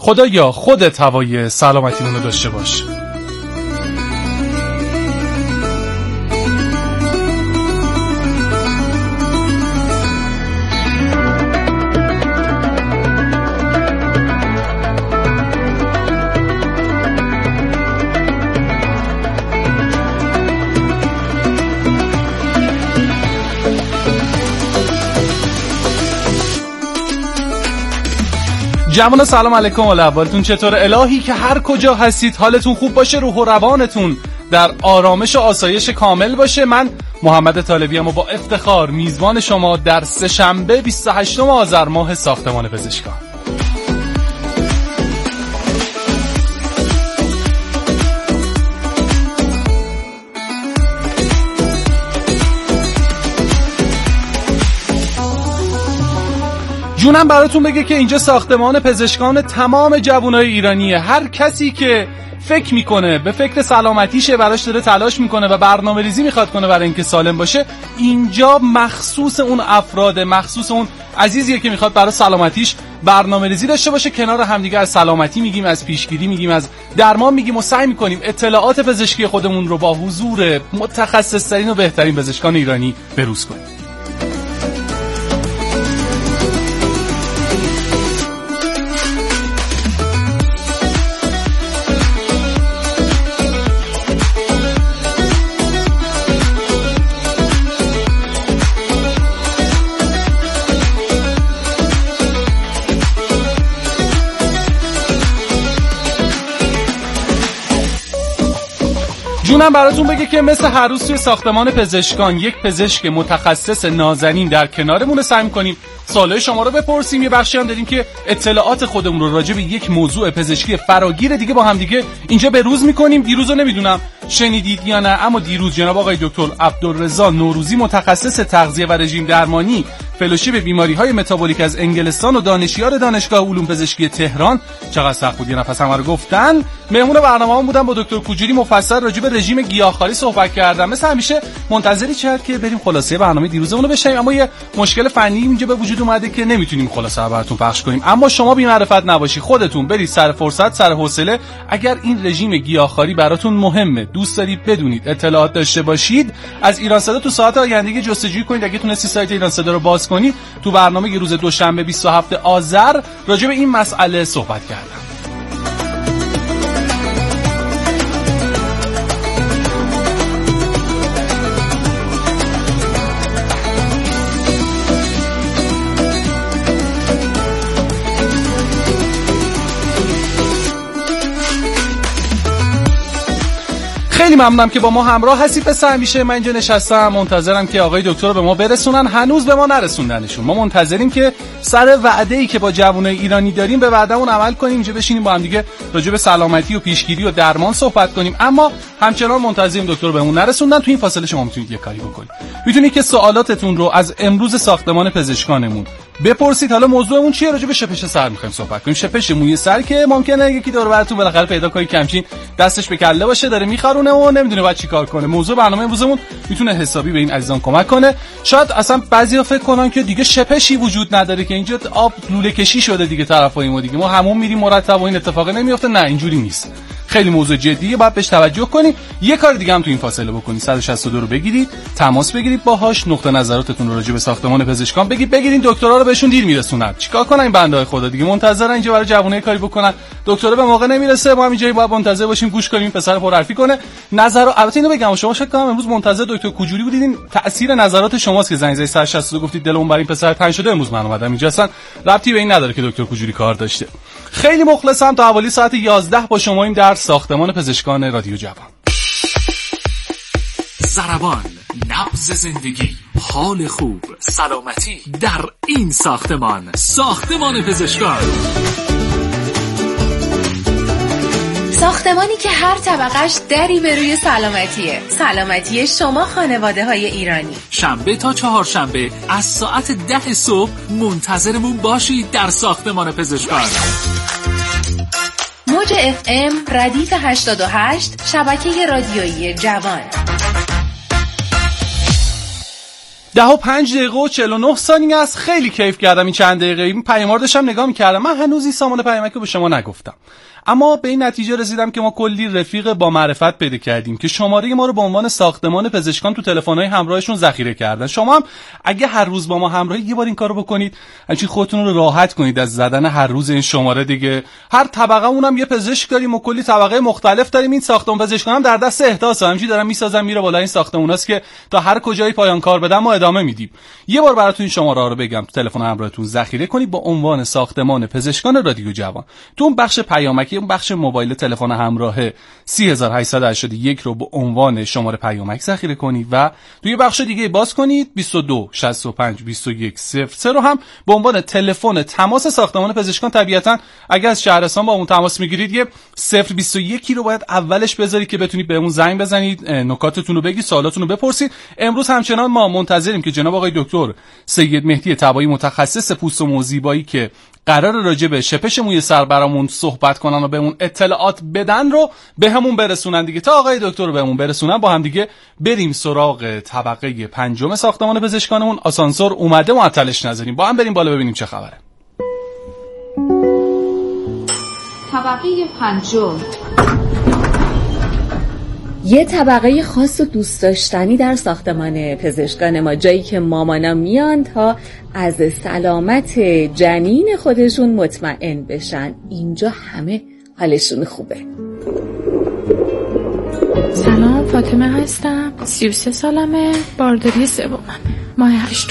خدایا خودت هوای سلامتیمون رو داشته باش. جوان سلام علیکم، احوالتون چطور؟ الهی که هر کجا هستید حالتون خوب باشه، روح و روانتون در آرامش و آسایش کامل باشه. من محمد طالبی ام و با افتخار میزبان شما در سه‌شنبه 28 آذر ماه ساختمان پزشکان. جونم براتون بگه که اینجا ساختمان پزشکان تمام جوانای ایرانیه. هر کسی که فکر میکنه به فکر سلامتیشه، براش داره تلاش میکنه و برنامه‌ریزی میخواد کنه برای اینکه سالم باشه، اینجا مخصوص اون افراده، مخصوص اون عزیزیه که میخواد برای سلامتیش برنامه‌ریزی داشته باشه. کنار همدیگه از سلامتی میگیم، از پیشگیری میگیم، از درمان میگیم و سعی میکنیم اطلاعات پزشکی خودمون رو با حضور متخصص‌ترین و بهترین پزشکان ایرانی بروز کنیم. جونم براتون بگه که مثل هر روز توی ساختمان پزشکان یک پزشک متخصص نازنین در کنارمون، سعی می‌کنیم سوالای شما رو بپرسیم. یه بخشی هم داریم که اطلاعات خودمون رو راجع به یک موضوع پزشکی فراگیر دیگه با هم دیگه اینجا به روز می‌کنیم. دیروز رو نمیدونم شنیدید یا نه، اما دیروز جناب آقای دکتر عبدالرضا نوروزی، متخصص تغذیه و رژیم درمانی، فلوشیپ بیماری‌های متابولیک از انگلستان و دانشیار دانشگاه علوم پزشکی تهران، چقدر سخت بود یه نفس همه رو گفتن، مهمون برنامه‌مون بودن. با دکتر کوجوری مفصل راجع به رژیم گیاهخواری صحبت کردم. مثل همیشه منتظری چقدر که بریم خلاصه برنامه دیروزمون رو بشنویم، اما یه مشکل فنی اینجا به وجود اومده که نمیتونیم خلاصه رو براتون پخش کنیم. اما شما بی معرفت نباشی، خودتون برید سر فرصت، سر حوصله. اگر این رژیم گیاهخواری براتون مهمه، دوست دارید بدونید، اطلاعات داشته باشید، از ایران صدا تو ساعت آینده جستجو کنید. اگه تونستی سایت ایران صدا رو باز کنید، تو برنامه روز دوشنبه 27 آذر راجع به این مسئله صحبت کردم. خیلی ممنونم که با ما همراه هستید. مثل همیشه من اینجا نشستم منتظرم که آقای دکتر رو به ما برسونن. هنوز به ما نرسوندنشون. ما منتظریم که سر وعده‌ای که با جوانای ایرانی داریم به وعدهمون عمل کنیم، اینجا بشینیم با هم دیگه راجع به سلامتی و پیشگیری و درمان صحبت کنیم. اما همچنان منتظریم دکتر بهمون نرسوندن. تو این فاصله شما میتونید یه کاری بکنید. میتونید که سوالاتتون رو از امروز ساختمان پزشکانمون بپرسید. حالا موضوعمون چیه؟ راجع به شپش سر می‌خوایم صحبت کنیم. شپش موی سر که ممکنه یکی دور و براتون بالاخره پیدا کنید کمچین دستش به کله باشه، داره میخارونه و نمیدونه باید چیکار کنه. موضوع برنامه امروزمون میتونه حسابی به این عزیزان کمک کنه. شاید اصلا بعضیا فکر کنن که دیگه شپشی وجود نداره، که اینجا آب لوله کشی شده دیگه طرفای ما، دیگه ما همون میریم مرتب و این اتفاق نمیفته. نه، اینجوری نیست. خیلی موضوع جدیه، باید بهش توجه کنیم. یه کار دیگه هم تو این فاصله بکنید. 162 رو بگیرید، تماس بگیرید باهاش، نقطه نظراتتون رو راجع به ساختمان پزشکان بگید دکترا رو بهشون دیر میرسونن. چیکار کنن این بنده خدا دیگه؟ منتظرن اینجا برای جوونه کاری بکنن، دکترا به موقع نمیرسه، ما هم اینجا باید منتظر باشیم گوش کنیم پسر پرحرفی کنه. نظر البته اینو بگم، شما شاید امروز منتظر دکتر کوجوری بودید، تأثیر نظرات شماست که زنگ زدید 162 گفتید دلمون برای این پسر تنگ شده. امروز من اومدم اینجا، اصلا ربطی به این نداره که دکتر کوجوری کار داشته. خیلی مخلصم. تا حوالی ساعت 11 با شماییم در ساختمان پزشکان رادیو جوان. ضربان، نبض زندگی، حال خوب، سلامتی در این ساختمان پزشکان. ساختمانی که هر طبقش دری به روی سلامتی شما خانواده های ایرانی. شنبه تا چهارشنبه از ساعت 10 صبح منتظرمون باشید در ساختمان پزشکان. موج FM ردیف 88 شبکه رادیویی جوان. 10:05:49 است. خیلی کیف کردم این چند دقیقه. این پیام‌ها داشتم نگاه می‌کردم. من هنوز این سامان پیامک رو به شما نگفتم. اما به این نتیجه رسیدم که ما کلی رفیق با معرفت پیدا کردیم که شماره ما رو به عنوان ساختمان پزشکان تو تلفن‌های همراهشون ذخیره کردن. شما هم اگه هر روز با ما همراهی یه بار این کارو بکنید، همین خودتون رو راحت کنید از زدن هر روز این شماره دیگه. هر طبقه اونم یه پزشک داریم و کلی طبقه مختلف داریم. این ساختمان پزشکان هم در دست احداث همینجوری دارن میسازن میره بالا. این ساختموناست که تا هر کجایی پایان کار بدن ما ادامه میدیم. یه بار براتون این شماره رو بگم، تو تلفن همراهتون ذخیره کنید با عنوان ساختمان پزشکان رادیو جوان. تو اون بخش پیامکی، اون بخش موبایل تلفن همراه 3881 رو به عنوان شماره پیامک ذخیره کنید و توی بخش دیگه باز کنید 22 65 21 03 رو هم به عنوان تلفن تماس ساختمان پزشکان. طبیعتاً اگر از شهرستان با اون تماس میگیرید یه 021 رو باید اولش بذارید که بتونید بهمون زنگ بزنید، نکاتتون رو بگید، سوالاتون رو بپرسید. امروز همچنان ما منتظریم که جناب آقای دکتر سید مهدی طبایی متخصص پوست و مو زیبایی که قرار راجع به شپش موی سر برامون صحبت کنن و بهمون اطلاعات بدن رو بهمون برسونن دیگه. تا آقای دکتر رو بهمون برسونن با هم دیگه بریم سراغ طبقه 5 ساختمان پزشکانمون. آسانسور اومده، معطلش نذاریم، با هم بریم بالا ببینیم چه خبره. طبقه 5. یه طبقه خاص و دوست داشتنی در ساختمان پزشکان ما، جایی که مامانا میان تا از سلامت جنین خودشون مطمئن بشن. اینجا همه حالشون خوبه. سلام، فاطمه هستم، 33 سالمه، بارداری 3 ماه 8.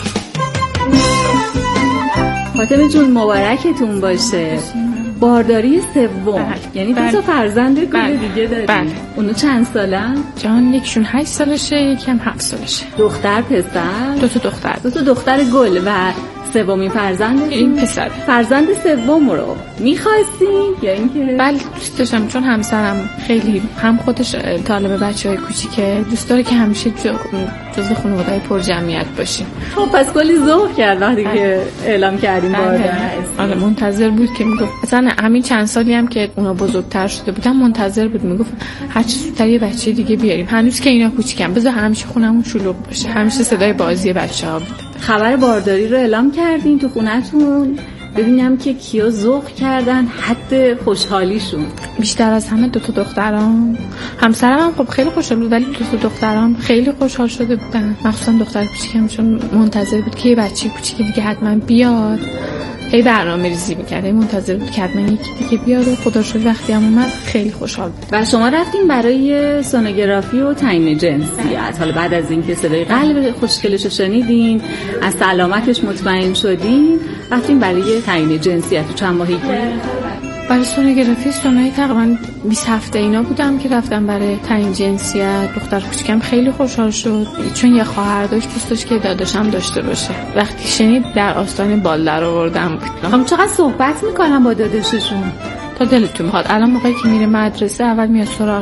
فاطمه جون مبارکتون باشه. بارداری 3 یعنی 2 تا فرزند دیگه داری. اونو چند سالن؟ جان یکشون 8 سالشه، یکم 7 سالشه. دختر پسر؟ 2 تا دختر. 2 تا دختر گل. و 3مین فرزند این پسره. فرزند 3 رو می‌خواستین یا اینکه؟ بله دوست داشتم، چون همسرم خیلی هم خودش طالب بچه‌های کوچیکه، دوست داره که همیشه جزو خانواده‌های پر جمعیت باشیم. خب پس کلی ذوق کرد وقتی که اعلام کردیم بارداری. آره منتظر بود که میگفت، مثلا همین چند سالی هم که اونا بزرگتر شده بودن منتظر بود، میگفت هر چه زودتر یه بچه دیگه بیاریم، هنوز که اینا کوچیکن بذار همیشه خونمون شلوغ باشه. همیشه صدای بازی بچه‌ها بود. خبر بارداری رو اعلام کردین تو خونتون؟ ببینم که کیا ذوق کردن حد خوشحالیشون. بیشتر از همه 2 تا دخترام. همسرم هم خب خیلی خوشحال بود، ولی 2 تا دخترام خیلی خوشحال شده بودن، مخصوصا دختر کوچیکم، چون منتظر بود که یه بچه کوچیک دیگه حتما بیاد. هی برنامه‌ریزی می‌کرد، هی منتظر بود که حتما یکی دیگه بیاد و خدا شکر وقتی هم اومد خیلی خوشحال بود. و شما رفتین برای سونوگرافی و تعیین جنسیت. حالا بعد از اینکه صدای قلب خوشگلش رو شنیدین، از سلامتش مطمئن شدین، رفتین برای تعیین جنسیت. چند ماهگی؟ برای سونوگرافی تقریبا 20 هفته اینا بودم که رفتم برای تعیین جنسیت. دختر کوچیکم خیلی خوشحال شد، چون یه خواهر داشت، دوست داشت که داداشم داشته باشه. وقتی شنید در آستانه بال در آوردم بود. هم چقدر صحبت میکنم با داداششون تا دلتون میخواد. الان موقعی که میره مدرسه اول میاد سراغ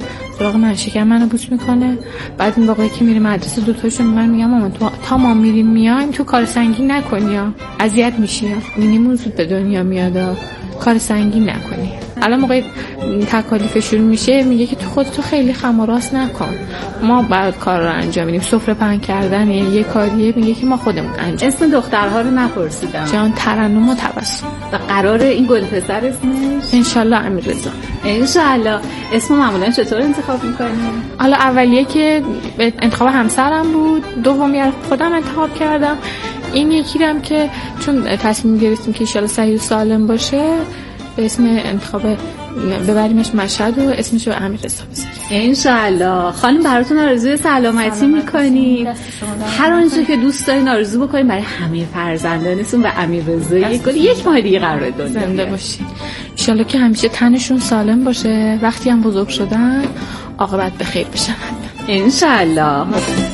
من شکم منو بوس میکنه. بعد این موقعی که میره مدرسه دوتاشون میگم مامان تو تا ما میریم میایم تو کار سنگین نکنی ها، اذیت میشی ها، مینیمون زود به دنیا میاد، کار سنگین نکنی. الان موقع تکالیفشون میشه میگه که تو خودتو خیلی خم و راست نکن، ما بعد کار رو انجام میدیم. سفره پهن کردن یه کاریه، میگه که ما خودمون انجام. اسم دخترها رو نپرسیدم. جان ترنم و تبسم. و قراره این گل پسر اسمش انشالله امیررضا. انشالله. اسم معمولا چطور انتخاب میکنی؟ حالا اولیه که انتخاب همسرم بود، دومی خودم انتخاب کردم. این یکی هم که چون تصمیم گرفتیم که انشالله صحیح و سالم باشه، به اسم انتخاب ببریمش مشهد و اسمش رو امیررضا بذاریم انشالله. خانم براتون آرزوی سلامتی میکنیم. هر آنچه که دوست دارین آرزو بکنیم برای همه فرزندانتون و امیررضا. یک ماه دیگه قراره دنیا زنده باشین انشالله، که همیشه تنشون سالم باشه، وقتی هم بزرگ شدن عاقبت به خیر بشن انشالله.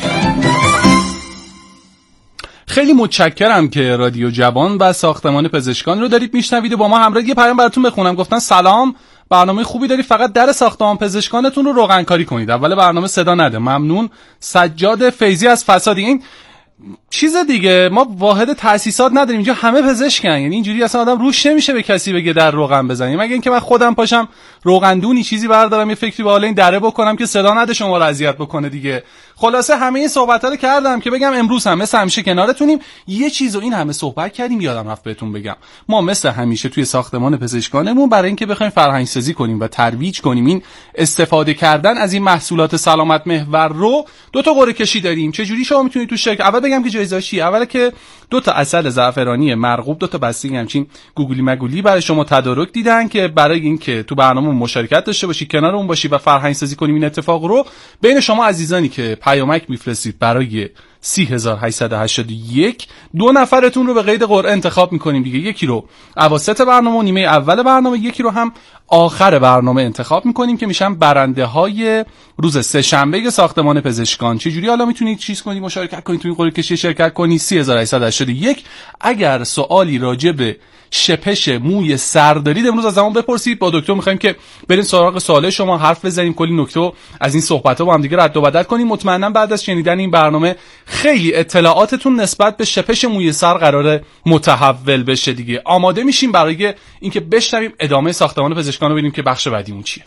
خیلی متشکرم که رادیو جوان و ساختمان پزشکان رو دارید میشنوید و با ما همراه. یه پیام براتون بخونم. گفتن سلام، برنامه خوبی داری، فقط در ساختمان پزشکانتون رو روغنکاری کنید. اول برنامه صدا نده. ممنون. سجاد فیضی از فسادی. این چیز دیگه، ما واحد تأسیسات نداریم اینجا، همه پزشکن، یعنی اینجوری اصلا آدم روش نمیشه به کسی بگه در روغن بزنیم، مگه اینکه من خودم پاشم روغندونی چیزی بردارم یه فکری به حال این دره بکنم که صدا نده شما رو اذیت بکنه دیگه. خلاصه همه این صحبت‌ها رو کردم که بگم امروز هم مثل همیشه کنارتونیم. یه چیزو این همه صحبت کردیم یادم رفت بهتون بگم، ما مثل همیشه توی ساختمان پزشکانمون برای اینکه بخوایم فرهنگ‌سازی کنیم و ترویج کنیم این استفاده کردن از این محصولات سلامت محور رو، دو تا قرعه کشی داریم. چه جوری شما میتونید تو شرکت، اول بگم که جایزه‌اش چیه. اول که 2 تا عسل زعفرانی مرغوب، 2 تا بسته همچین گوگلی مگولی برای شما تدارک دیدن که برای اینکه تو برنامه مشارکت داشته باشی، کنارمون باشی و فرهنگ‌سازی کنیم این اتفاق رو بین شما عزیزانی که پیامک میفرستید برای 30881 2 نفرتون رو به قید قرعه انتخاب میکنیم دیگه. یکی رو اواسط برنامه و نیمه اول برنامه، یکی رو هم آخر برنامه انتخاب میکنیم که میشن برنده های روز سه‌شنبه ساختمان پزشکان. چه جوری حالا میتونید چیز کنید، مشارکت کنید تو این قرعه کشی شرکت کنید؟ 30881. اگر سوالی راجع به شپش موی سر دارید امروز از همون بپرسید. با دکتر میخوایم که بریم سراغ سوال شما، حرف بزنیم، کلی نکته از این صحبت‌ها با هم دیگه رد و بدل کنیم. مطمئنا بعد از شنیدن این برنامه خیلی اطلاعاتتون نسبت به شپش موی سر قراره متحول بشه دیگه. آماده میشیم برای اینکه بشنویم ادامه ساختمان پزشکان رو، ببینیم که بخش بعدیمون چیه.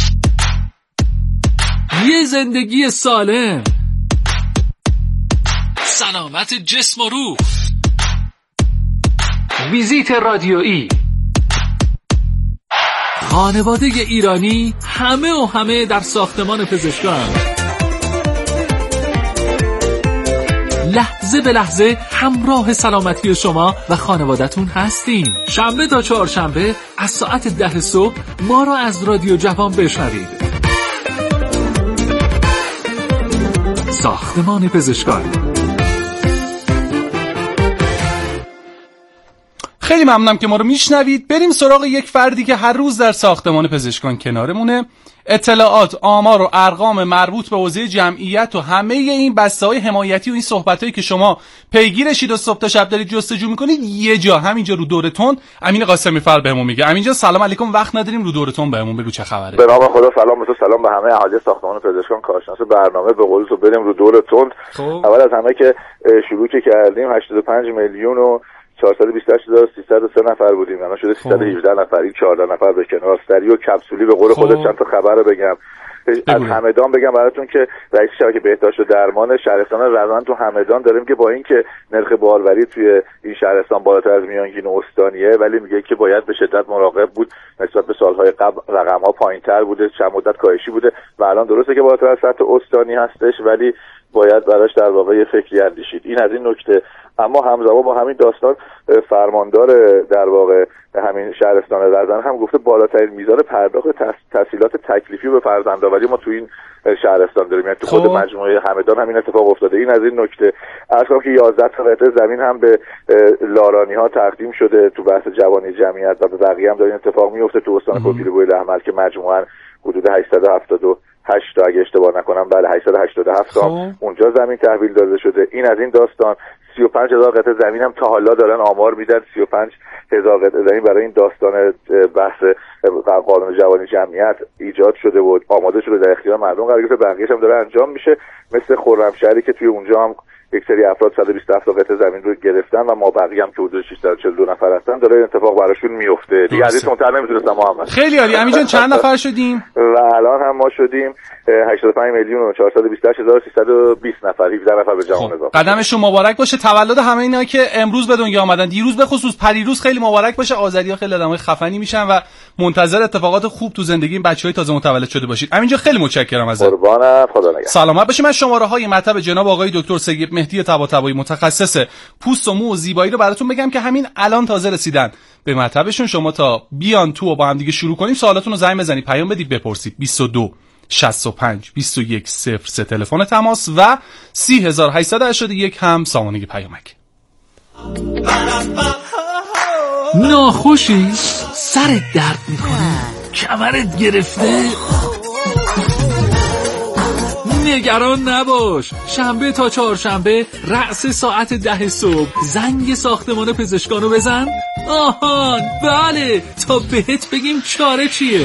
یه زندگی سالم، سلامت جسم و روح، ویزیت رادیویی، خانواده ایرانی، همه در ساختمان پزشکان. لحظه به لحظه همراه سلامتی شما و خانوادتون هستیم. شنبه تا چهارشنبه از ساعت 10 صبح ما را از رادیو جوان بشنوید. ساختمان پزشکان. خیلی ممنونم که ما رو میشنوید. بریم سراغ یک فردی که هر روز در ساختمان پزشکان کنارمونه. اطلاعات، آمار و ارقام مربوط به حوزه جمعیت و همه این بسته‌های حمایتی و این صحبتایی که شما پیگیرشید و صبح تا شب دارید جستجو میکنید یه جا همینجا رو دورتون امین قاسمی فر بهمون میگه. امین جان سلام علیکم، وقت نداریم، رو دورتون بهمون بگو چه خبره. به نام خدا سلام و سلام به همه اهالی ساختمان پزشکان کارشناس برنامه. به قول تو بریم رو دورتون. اول از همه که شروع کردیم 85 میلیون و 428303 نفر بودیم، الان شده 318 نفر. این 14 نفر به کنار سری و کپسولی به قول خودت چند تا خبر رو بگم. از همدان بگم براتون که رئیس شبکه بهداشت و درمان شهرستان رضوان تو همدان داریم که با اینکه نرخ باروری توی این شهرستان بالاتر از میانگین استانیه، ولی میگه که باید به شدت مراقب بود. نسبت به سالهای قبل رقم‌ها پایین‌تر بوده، چند مدت کاهشی بوده و الان درسته که بالاتر از سطح استانی هستش، ولی باید براش در واقع یه فکری اندیشید. این از این نکته. اما همزمان با همین داستان فرماندار در واقع همین شهرستان رضوان هم گفته بالاترین میزان پرداخت تسهیلات تکلیفی به فرزندآوری ما تو این شهرستان داریم، یعنی تو خود مجموعه همدان همین اتفاق افتاده. این از این نکته. عرض کنم که 11 تا قطعه زمین هم به لارانی ها تقدیم شده تو بحث جوانی جمعیت و به بقیه هم داره این اتفاق میفته تو استان کوپیل احمر که مجموعاً حدود 878 تا اگه اشتباه نکنم، بله 887 تا اونجا زمین تحویل داده شده. این از این داستان. 35000 قطعه زمین هم تا حالا دارن آمار میدن، 35000 قطعه زمین برای این داستان بحث قانون جوانی جمعیت ایجاد شده بود، آماده شده در اختیار مردم قرار گرفته. بقیه‌اش هم داره انجام میشه، مثل خرمشهری که توی اونجا هم یک سری افراد 127 قطعه زمین رو گرفتن و ما بقیه هم که حدود 642 نفر هستن داره این اتفاق براشون میفته. دیگه از این سمتر نمیتونستم محمد. خیلی عالی. امین جان چند نفر شدیم؟ و الان هم ما شدیم 85 میلیون و 428320 نفر، 17 نفر به جهان اضافه. قدمشون مبارک باشه. تولد همه اینا که امروز به دنیا آمدن، دیروز به خصوص پریروز خیلی مبارک باشه. آذری‌ها خیلی آدمای خفنی میشن و منتظر اتفاقات خوب تو زندگی این بچهای تازه متولد شده باشید. امین جان خیلی متشکرم ازت. قربانت، خدا نگهدار. سلامت باشید. من شماره‌های مطب جناب آقای دکتر سید مهدی طباطبایی متخصص پوست و مو و زیبایی رو براتون بگم که همین الان تازه رسیدن به مطبشون. شما تا بیان تو و با هم دیگه شروع کنیم سوالاتون رو زنگ بزنید، پیام بدید، بپرسید. 22 65 21 03 تلفن تماس و 30881 هم سامانه پیامک. ناخوشی؟ سرت درد میکنه؟ کمرت گرفته؟ نگران نباش، شنبه تا چهارشنبه رأس ساعت 10 صبح زنگ ساختمان پزشکانو بزن. آهان بله، تا بهت بگیم چاره چیه.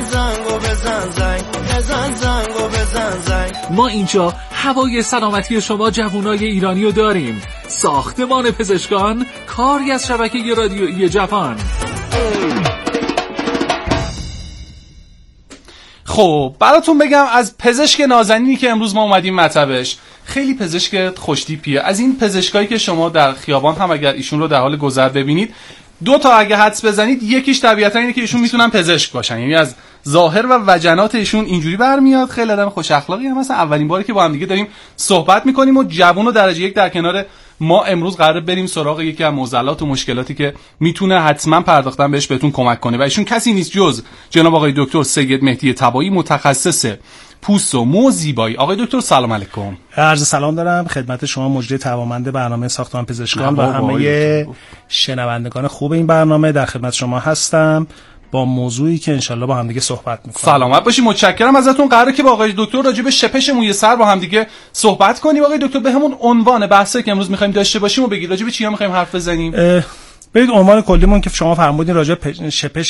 ما اینجا هوای سلامتی شما جوانای ایرانی رو داریم. ساختمان پزشکان، کاری از شبکه رادیویی جوان. خب براتون بگم از پزشک نازنینی که امروز ما اومدیم مطبش، خیلی پزشک خوشتیپیه. از این پزشکایی که شما در خیابان هم اگر ایشون رو در حال گذر ببینید، دو تا اگه حدس بزنید، یکیش طبیعتا اینه که ایشون میتونن پزشک باشن، یعنی از ظاهر و وجنات ایشون اینجوری برمیاد. خیلی آدم خوش اخلاقی هم هستن. اولین باری که با هم دیگه داریم صحبت میکنیم و جوون و درجه یک در کنار ما امروز قراره بریم سراغ یکی از معضلات و مشکلاتی که میتونه حتما پرداختن بهش بهتون کمک کنه و ایشون کسی نیست جز جناب آقای دکتر سید مهدی تبایی، متخصص پوست و مو زیبایی. آقای دکتر سلام علیکم. عرض سلام دارم خدمت شما مجری توانمند برنامه ساختمان پزشکان و همه شنوندگان خوب این برنامه. در خدمت شما هستم با موضوعی که انشالله با هم دیگه صحبت می‌کنیم. سلامت باشید. متشکرم ازتون. قراره که با آقای دکتر راجع به شپش موی سر با هم دیگه صحبت کنیم. آقای دکتر بهمون عنوان بحثی که امروز می‌خوایم داشته باشیم و بگید راجع به چیا می‌خوایم حرف بزنیم. برید عنوان کلیمون که شما فرمودین راجع به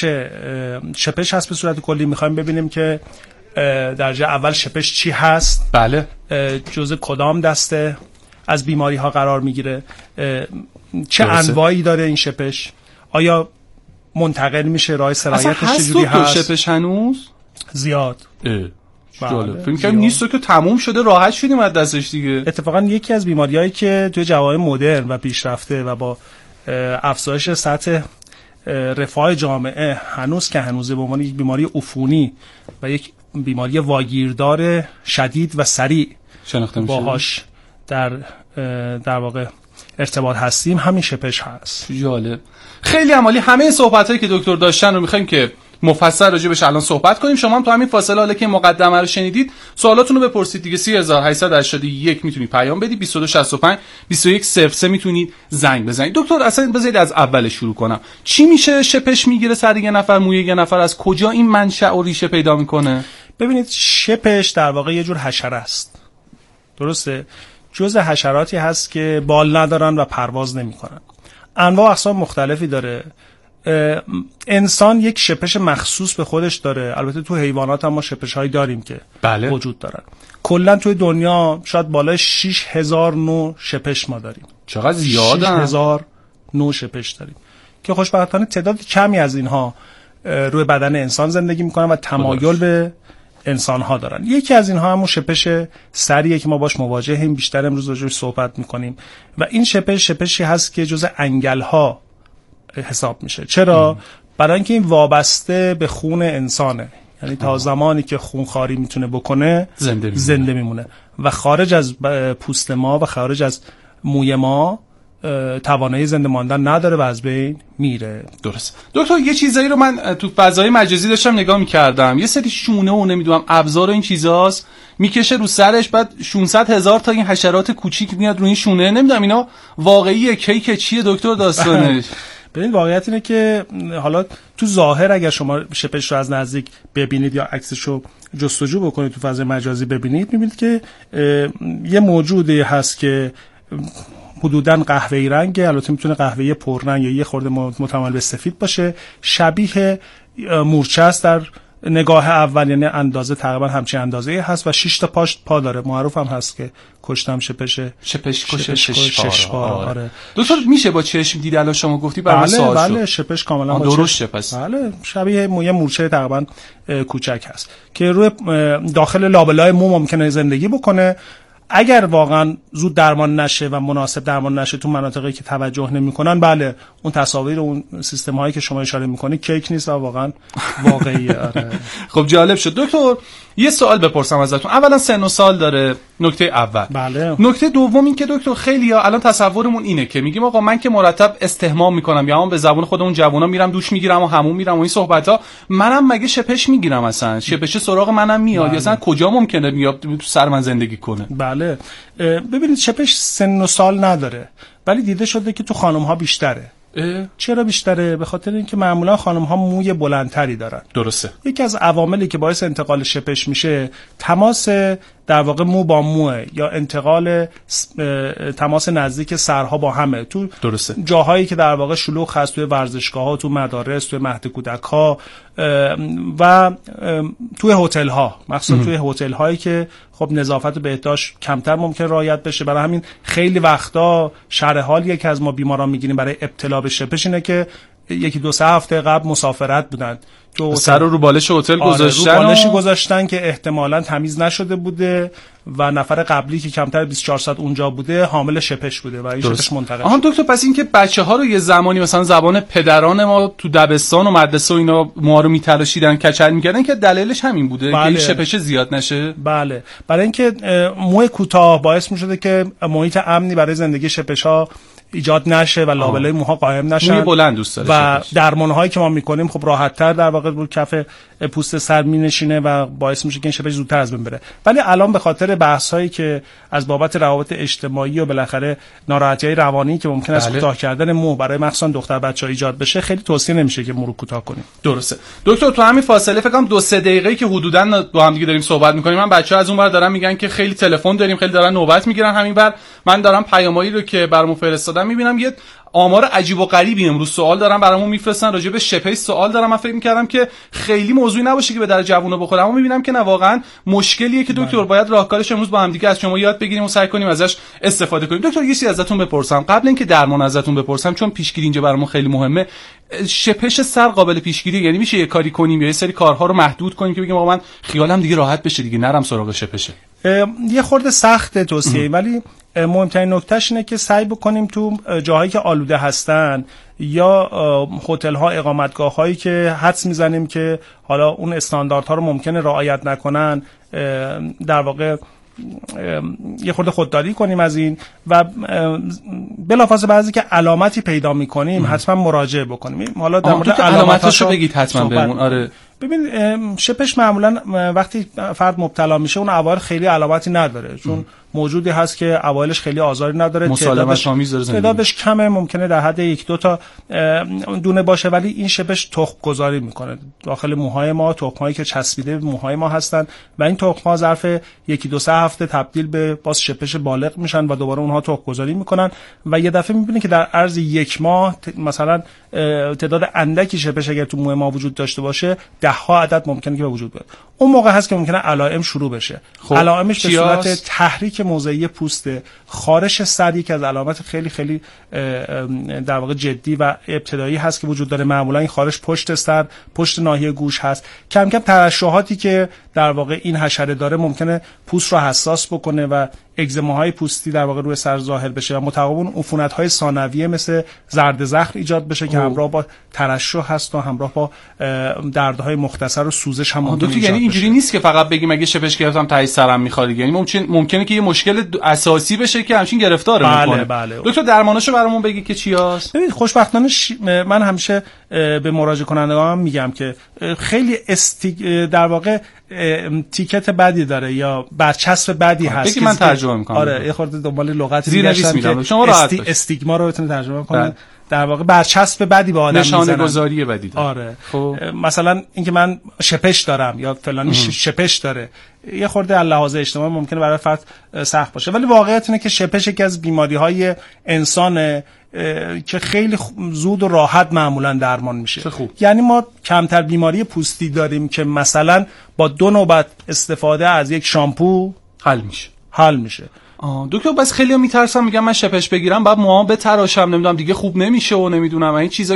شپش هست. به صورت کلی می‌خوایم ببینیم که درجه اول شپش چی هست، بله، جزء کدام دسته از بیماری ها قرار میگیره، چه انواعی داره این شپش، آیا منتقل میشه، راه سرایتش چجوری هست. شپش هنوز زیاد جالب. فکر می‌کنم نیست که تموم شده، راحت شدیم از دستش دیگه. اتفاقا یکی از بیماریایی که توی جوامع مدرن و پیشرفته و با افزایش سطح رفاه جامعه هنوز به عنوان یک بیماری عفونی و یک بیماری واگیردار شدید و سریع شناخته میشه، باهاش در واقع ارتباط هستیم، همین شپش هست. جالب. خیلی عمالی. همه صحبتایی که دکتر داشتن رو می‌خوایم که مفصل راجع بهش الان صحبت کنیم. شما هم تو همین فاصله حالا که مقدمه رو شنیدید سوالاتون رو بپرسید دیگه. 3881 میتونید پیام بدید، 2265 2103 میتونید زنگ بزنید. دکتر اصلا بذارید از اول شروع کنم. چی میشه شپش میگیره سر یه نفر، موی یه نفر، از کجا این منشأ و ریشه پیدا میکنه؟ ببینید شپش در واقع یه جور حشره است. درسته؟ جزء حشراتی هست که بال ندارن و پرواز نمیکنن. انواع اقسام مختلفی داره. انسان یک شپش مخصوص به خودش داره. البته تو حیوانات هم ما شپش هایی داریم که بله وجود دارن. کلا توی دنیا شاید بالای 6000 نوع شپش ما داریم. چقدر زیاده. 6000 نوع شپش داریم که خوشبختانه تعداد کمی از اینها روی بدن انسان زندگی میکنن و تمایل به انسان ها دارن. یکی از اینها همون شپش سریه که ما باش مواجهیم، بیشتر امروز راجعش صحبت میکنیم و این شپشی هست که جزء انگل ها حساب میشه. چرا؟ برای اینکه این وابسته به خون انسانه، یعنی تا زمانی که خونخواری میتونه بکنه زنده میمونه و خارج از پوست ما و خارج از موی ما توانایی زنده ماندن نداره و از بین میره. درست. دکتر یه چیزایی رو من تو فضای مجازی داشتم نگاه میکردم، یه سری شونه و نمیدونم ابزار و این چیزاست میکشه رو سرش، بعد 600,000 تا این حشرات کوچیک میاد رو این شونه. نمیدونم اینا واقعیه کیک چیه دکتر داستانش؟ ببین واقعیت اینه که حالا تو ظاهر اگر شما شپش رو از نزدیک ببینید یا عکسش رو جستجو بکنید تو فضای مجازی ببینید، میبینید که یه موجودی هست که حدوداً قهوه‌ای رنگه، البته میتونه قهوه‌ای پررنگ یا یه خورده متمایل به سفید باشه، شبیه مورچه است در نگاه اول، یعنی اندازه تقریبا همچین اندازه‌ای هست و 6 تا پا داره. معروف هم هست که کشتم شپش شش پا. آره. دکتر میشه با چشم دید الان شما گفتی برام سوال شد. بله شپش کاملا درسته پس. بله شبیه یه مورچه تقریبا کوچک هست که روی داخل لابلای مو ممکنه زندگی بکنه. اگر واقعا زود درمان نشه و مناسب درمان نشه تو مناطقی که توجه نمی‌کنن، بله اون تصاویر اون سیستم هایی که شما اشاره می‌کنید کیک نیست و واقعا واقعیه. آره. خب جالب شد. دکتر یه سوال بپرسم ازتون. اولا سن و سال داره، نکته اول. بله. نکته دوم این که دکتر خیلی‌ها الان تصورمون اینه که میگیم آقا من که مرتب استحمام میکنم یا من به زبون خودمون جوونا میرم دوش میگیرم و حموم میرم و این صحبت‌ها، منم مگه شپش میگیرم اصلا؟ شپش سراغ منم میاد یا اصلا کجا ممکنه بیاد تو سر من زندگی کنه؟ بله. ببینید شپش سن و سال نداره، ولی دیده شده که تو خانم‌ها بیشتره. چرا بیشتره؟ به خاطر اینکه معمولا خانم‌ها موی بلندتری دارن. درسته. یکی از عواملی که باعث انتقال شپش میشه تماس در واقع مو با موه یا انتقال تماس نزدیک سرها با همه. تو درسته. جاهایی که در واقع شلوغ هست، توی ورزشگاه‌ها، تو مدارس، توی مهد کودک‌ها و توی هتل‌ها، مخصوصا توی هتل‌هایی که خب نظافت و بهداشت کمتر ممکن رعایت بشه. برای همین خیلی وقتا شرح حال یکی از ما بیماران میگیریم برای ابتلا به شپش اینه که یکی دو سه هفته قبل مسافرت بودن که سر رو بالش هتل گذاشتن، رو بالشی گذاشتن که احتمالاً تمیز نشده بوده و نفر قبلی که کمتر 24 ساعت اونجا بوده حامل شپش بوده و این شپش منتقل شد. دکتر پس این که بچه‌ها رو یه زمانی مثلا زبان پدران ما تو دبستان و مدرسه و اینا ما رو میتراشیدن، کچل میکردن که دلیلش همین بوده که این شپش زیاد نشه. بله، برای اینکه موی کوتاه باعث می‌شده که محیط امنی برای زندگی شپش‌ها ایجاد نشه و لابلای موها قائم نشن. موی بلند دوست داره و درمان‌هایی که ما می‌کنیم خب راحت‌تر در واقع رو کف پوست سر می‌نشینه و باعث میشه که این شپش زودتر از بین بره. ولی الان به خاطر بحث‌هایی که از بابت روابط اجتماعی و بالاخره ناراحتی‌های روانی که ممکن است کوتاه کردن مو برای مخصوصا دختر بچه‌ها ایجاد بشه، خیلی توصیه نمیشه که مو رو کوتاه کنیم. درسته. دکتر تو همین فاصله فکر کنم 2-3 دقیقه‌ای که حدوداً با هم دیگه داریم صحبت می‌کنیم، من بچه‌ها از اون ور دارن میگن که خیلی تلفن داریم، خیلی دارن نوبت میگیرن. همین بر من دارم پیامایی رو که برامون فرستادن می‌بینم، یه آمار عجیب و غریبی امروز سوال دارم برامون میفرستن راجع به شپش. سوال دارم، من فکر می‌کردم که خیلی موضوعی نباشه که به در جوونا بخوره، اما می‌بینم که نه، واقعا مشکلیه که دکتر باید راهکارش امروز با هم دیگه از شما یاد بگیریم و سعی کنیم ازش استفاده کنیم. دکتر یه چیزی ازتون بپرسم قبل اینکه درمان ازتون بپرسم، چون پیشگیری اینجا برامون خیلی مهمه. شپش سر قابل پیشگیری، یعنی میشه یه کاری کنیم یا یه سری کارها رو محدود کنیم که بگیم آقا من خیالم دیگه راحت بشه دیگه نرم سراغ شپشه؟ یه خورده سخته توصیه، ولی مهمترین نکتهش اینه که سعی بکنیم تو جاهایی که آلوده هستن یا هتل ها، اقامتگاه هایی که حدس میزنیم که حالا اون استانداردها رو ممکنه رعایت نکنن، در واقع یه خورده خودداری کنیم از این و بلافاصله بعضی که علامتی پیدا میکنیم حتما مراجعه بکنیم. حالا در مورد علامتاشو بگید حتما بهمون. آره ببین شپش معمولا وقتی فرد مبتلا میشه اون اوایل خیلی علامتی نداره، چون موجودی هست که اوایلش خیلی آزاری نداره، تعدادش کمه، ممکنه در حد 1-2 تا دونه باشه، ولی این شپش تخم گذاری میکنه داخل موهای ما، تخمایی که چسبیده به موهای ما هستن و این تخم‌ها ظرف 1-2-3 هفته تبدیل به باز شپش بالغ میشن و دوباره اونها تخم گذاری میکنن و یه دفعه میبینی که در عرض 1 ماه مثلا تعداد اندکی شپش اگر تو موی ما وجود داشته باشه 10 عدد ممکنه که به وجود بیاد. اون موقع هست که ممکنه علائم شروع بشه. علائمش به صورت تحریک موضعی پوست، خارش سر یکی از علامات خیلی خیلی در واقع جدی و ابتدایی هست که وجود داره. معمولا این خارش پشت سر، پشت ناحیه گوش هست. کم کم ترشحاتی که در واقع این حشره داره ممکنه پوست رو حساس بکنه و اگزماهای پوستی در واقع روی سر ظاهر بشه و متقابل عفونت‌های ثانویه مثل زرد زخم ایجاد بشه که همراه با ترشح هست و همراه با دردهای مختصر و سوزش هم ممکنه. یعنی اینجوری نیست که فقط بگیم اگه شپش گرفتم تهی سرم می‌خواد، یعنی ممکنه که یه مشکل اساسی بشه که همچین گرفتار می‌کنه. بله. دکتر درماناشو برامون بگی که چی هست؟ ببین خوشبختانه من همیشه به مراجعه کنندگانم میگم که خیلی در واقع تیکت بدی داره یا برچسب بدی هست که من ترجمه میکنم. آره یه خورده دنبال لغت زیرنویس میدم شما راحت استیگما رو بتونه ترجمه کنه. در واقع برچسب بدی به آدم میزنن، نشانه گذاری بدی داره. آره مثلا اینکه من شپش دارم یا فلانی شپش داره یه خورده از لحاظ اجتماعی ممکنه برای فرد سخت باشه، ولی واقعیت اینه که شپش یکی از بیماری‌های انسانه که خیلی زود و راحت معمولا درمان میشه. یعنی ما کمتر بیماری پوستی داریم که مثلا با 2 نوبت استفاده از یک شامپو حل میشه. دکتر بس خیلی‌ها میترسن میگن من شپش بگیرم بعد موام بتراشم نمیدونم دیگه خوب نمیشه و نمیدونم این چیزا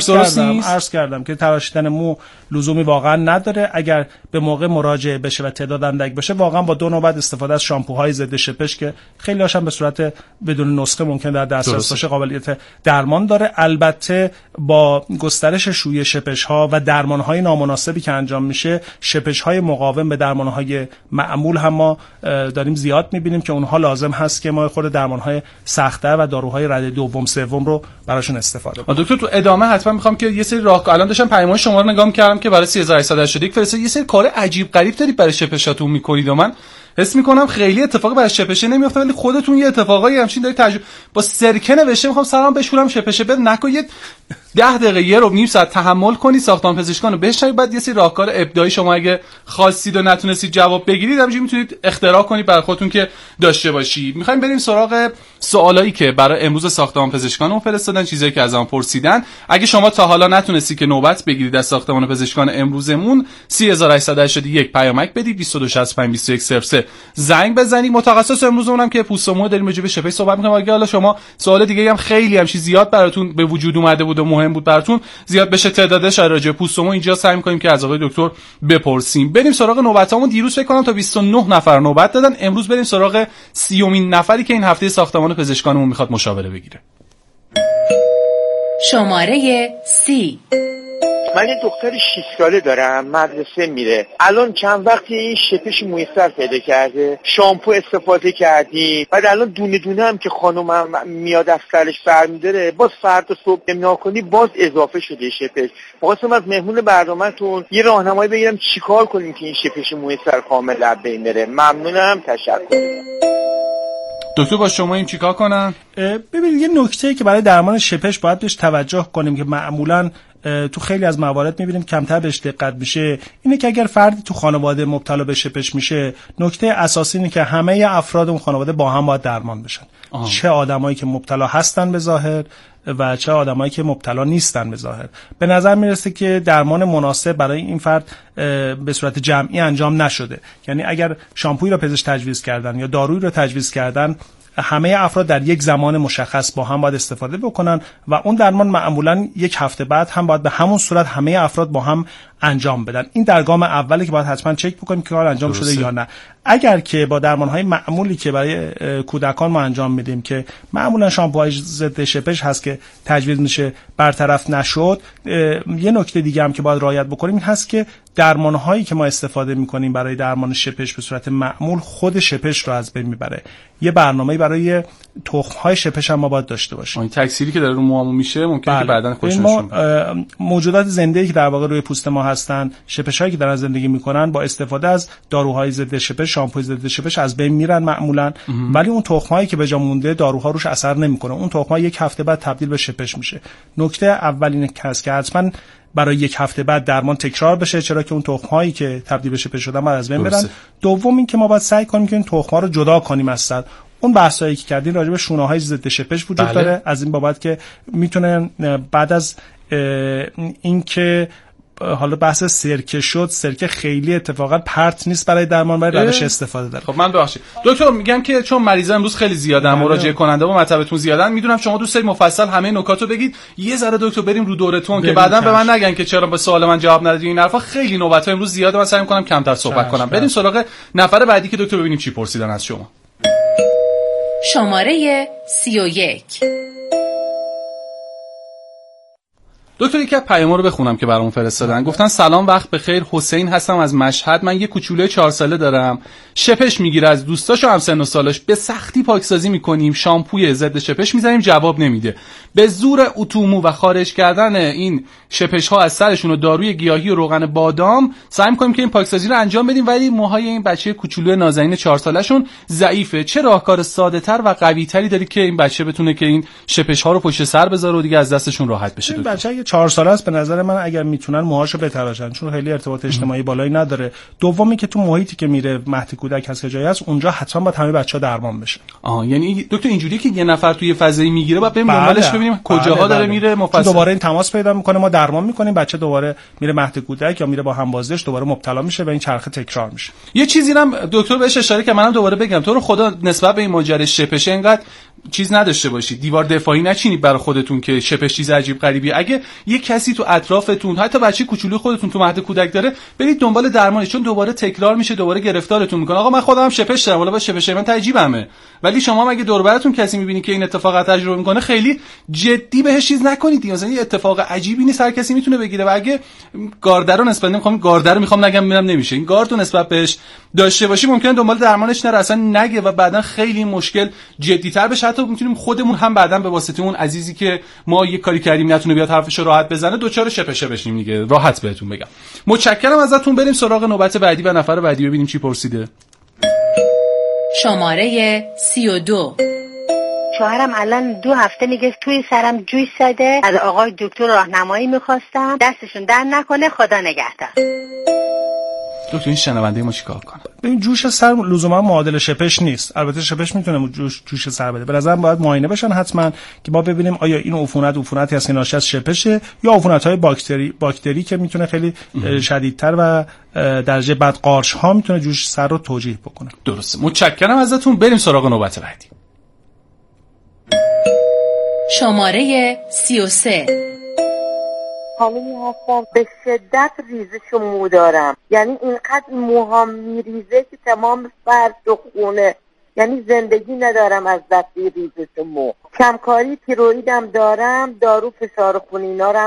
عرض کردم که تراشیدن مو لزومی واقعا نداره. اگر به موقع مراجعه بشه و تعداد اندک بشه واقعا با 2 نوبت استفاده از شامپوهای ضد شپش که خیلی هاشون به صورت بدون نسخه ممکن در دسترس باشه قابلیت درمان داره. البته با گسترش شوی شپش ها و درمان های نامناسبی که انجام میشه شپش های مقاوم به درمان های معمول هم ما داریم زیاد میبینیم که اونها لازم هست که ما خود درمان‌های سخت‌تر و داروهای رده دوم سوم رو براشون استفاده کنیم. دکتر تو ادامه حتما می‌خوام که یه سری راه الان داشتم پیام‌های شما رو نگاه می‌کردم که برای 3881 فرستادید، یه سری کار عجیب غریب دارید برای شپشاتون می‌کنید و من حس می‌کنم خیلی اتفاقی برای شپشه نمی‌افته، ولی خودتون یه اتفاقایی همچین دارید تجربه با سرکه نوشته می‌خوام سرام بشورم شپشه بد نکنید 10 دقیقه یه رو نیم ساعت تحمل کنی ساختمان پزشکانو بشنوید، بعد یه سری راهکار ابداعی شما اگه خواستید و نتونستید جواب بگیرید همینجوری میتونید اختراع کنید برای خودتون که داشته باشید. می‌خوایم بریم سراغ سوالایی که برای امروز ساختمان پزشکانو فرستادن، چیزایی که ازم پرسیدن. اگه شما تا حالا نتونستید که نوبت بگیرید از ساختمان پزشکان امروزمون 3881 پیامک بدید 22652103 زنگ بزنید. متخصص امروزمون هم که پوست و مو داریم راجع به شپش صحبت می‌کنیم. اگه حالا شما سوال دیگه هم خیلی همش زیاد براتون به وجود اومده بود و مهم بود براتون زیاد بشه تعدادش راجع پوستمون اینجا سعی می‌کنیم که از آقای دکتر بپرسیم. بریم سراغ نوبتامون. دیروز فکر کنم تا 29 نفر نوبت دادن. امروز بریم سراغ 30مین نفری که این هفته ساختمان پزشکانمون میخواد مشاوره بگیره. شماره 30. من یه دختر 6 ساله دارم، مدرسه میره. الان چند وقتی این شپش موی سر پیدا کرده، شامپو استفاده کردیم، بعد الان دونه دونه هم که خانومم میاد از سرش برمی‌داره، باز فردا صبح نمی‌نا کنی باز اضافه شده شپش. می‌خواستم از مهمون برنامه‌تون یه راهنمایی بگیرم چیکار کنیم که این شپش موی سر کامل از بین بره. ممنونم، تشکر. دکتر با شما این چیکار کنن؟ ببینید یه نکته که برای درمان شپش باید بهش توجه کنیم که معمولاً تو خیلی از موارد می‌بینیم کمتر بهش دقت میشه، اینه که اگر فردی تو خانواده مبتلا به شپش میشه، نکته اساسی اینه که همه افراد اون خانواده با هم باید درمان بشن. چه آدمایی که مبتلا هستن به ظاهر و چه آدمایی که مبتلا نیستن به ظاهر. به نظر میرسه که درمان مناسب برای این فرد به صورت جمعی انجام نشده. یعنی اگر شامپویی رو پزشک تجویز کردن یا دارویی رو تجویز کردن، همه افراد در یک زمان مشخص با هم باید استفاده بکنن و اون درمان معمولاً یک هفته بعد هم باید به همون صورت همه افراد با هم انجام بدن. این در گام اولی که باید حتما چک بکنیم که کار انجام شده یا نه. اگر که با درمان‌های معمولی که برای کودکان ما انجام میدیم که معمولاً شامپوهای ضد شپش هست که تجویز میشه برطرف نشد، یه نکته دیگه هم که باید رعایت بکنیم این هست که درمان‌هایی که ما استفاده می‌کنیم برای درمان شپش به صورت معمول خود شپش رو از بین میبره. یه برنامه‌ای برای تخم‌های شپش هم ما باید داشته باشیم. این تکثیری که داره رو موامون میشه ممکنه که بعداً خودشون ما موجودات زنده‌ای که در واقع روی پوست ما هستن، شپش‌هایی که دارن زندگی میکنن با استفاده از داروهای ضد شپش، شامپوی ضد شپش از بین میرن معمولاً، ولی اون تخم‌هایی که به جا مونده داروها روش اثر نمیکنه. اون تخم‌ها یک هفته بعد تبدیل به شپش میشه. نکته اول اینه که حتما برای یک هفته بعد درمان تکرار بشه، چرا که اون تخم‌هایی که تبدیل به شپش شدن باید از بین برن. دوم این که ما باید سعی کنیم که این تخم‌ها رو جدا کنیم از سر. اون بحثایی که کردین راجع به شونه‌های ضد شپش وجود داره، از این بابت که میتونن بعد از اینکه حالا بحث سرکه شد، سرکه خیلی اتفاقا پرت نیست برای درمان، برای روش استفاده داره. خب من ببخشید دکتر، میگم که چون مریضا امروز خیلی زیادن، مراجعه کننده و مطلبتون زیادن، میدونم شما دوست دارید مفصل همه نکاتو بگید. یه ذره دکتر بریم رو دورتون که بعداً به من نگن که چرا به سوال من جواب ندادید. این حرفا خیلی نوبت‌ها امروز زیاده، من سعی می‌کنم کمتر صحبت کنم. بریم سراغ نفر بعدی که دکتر ببینیم چی پرسیدن از شما. شماره 31. دکتر یک پیامو رو بخونم که برامون فرستادن. گفتن سلام، وقت بخیر، حسین هستم از مشهد. من یه کوچولوی 4 ساله دارم، شپش میگیره از دوستاشو هم سن و سالش، به سختی پاکسازی میکنیم، شامپوی ضد شپش میزنیم جواب نمیده. به زور اتومو و خارج کردن این شپش ها از سرشون و داروی گیاهی و روغن بادام سعی میکنیم که این پاکسازی رو انجام بدیم، ولی موهای این بچه کوچولوی نازنین 4 سالشون ضعیفه. چه راهکار ساده تر و قوی تری داری که این بچه بتونه که این شپش ها رو پشت سر بذاره و دیگه از دستشون راحت بشه؟ این بچه اگه 4 ساله است به نظر من اگر میتونن موهاشو بتراشن، چون خیلی ارتباط اجتماعی بالایی نداره. دومی که تو محیطی که میره مهد کودک هست که جایی هست، اونجا حتما باید همه بچه‌ها درمان بشه. یعنی دکتر اینجوریه که یه نفر توی فضایی میگیره بعد بریم دنبالش ببینیم کجاها داره میره، مفصل دوباره این تماس پیدا میکنه، ما درمان میکنیم، بچه دوباره میره مهد کودک یا میره با همبازیش دوباره مبتلا میشه و این چرخه تکرار میشه. یه چیزی هم دکتر بهش اشاره که منم دوباره بگم، تو رو خدا نسبت به این ماجرای شپش اینقدر چیز نداشته باشید، دیوار دفاعی نچینید برای خودتون که شپش چیز عجیب غریبی. اگه یه کسی تو اطرافتون، حتی بچه کوچولوی خودتون تو مهد کودک داره، برید دنبال درمانش، چون دوباره تکرار میشه، دوباره گرفتارتون میکنه. آقا من خودم شپش دارم، والا با شپش من تعجیبمه، ولی شما هم اگه دور و براتون کسی میبینی که این اتفاق تجربه میکنه، خیلی جدی بهش چیز نکنید. مثلا یه اتفاق عجیبی نیست، هر کسی میتونه بگیره. و اگه گارد رو نسبت میخوام نگم میرم نمیشه، این گارد رو نسبت بهش داشته باشی ممکنه دنبال درمانش نره، اصلا نگه و بعدن خیلی مشکل جدی‌تر بشه. حتی میتونیم خودمون هم بعدن به واسطه اون عزیزی که ما یه کاری کردیم نتونه بیاد حرفش رو راحت بزنه، دوچار شپشه بشیم دیگه. راحت بهتون بگم. متشکرم ازتون. بریم سراغ نوبت بعدی و نفر بعدی ببینیم چی پرسیده. شماره 32. شوهرم الان 2 هفته میگه توی سرم جوش زده، از آقای دکتر راهنمایی میخواستم، دستشون در نکنه، خدا نگهدار. دکتر این شنونده ما چیکار کنه؟ این جوش سر لزوما معادل شپش نیست. البته شپش میتونه جوش سر بده. به نظرم باید معاینه بشن حتما که ما ببینیم آیا این عفونتی هست که ناشی از شپشه یا عفونت‌های باکتری که میتونه خیلی شدیدتر و درجه بد قارچ ها میتونه جوش سر رو توجیه بکنه. درسته. متشکرم ازتون. بریم سراغ نوبت بعدی. شماره 33. خانمی هستم به شدت ریزش مو دارم، یعنی اینقدر موهام میریزه که تمام فرش و خونه، یعنی زندگی ندارم از دست ریزش مو. کمکاری تیرویدم دارم، دارو فشار خون اینا رو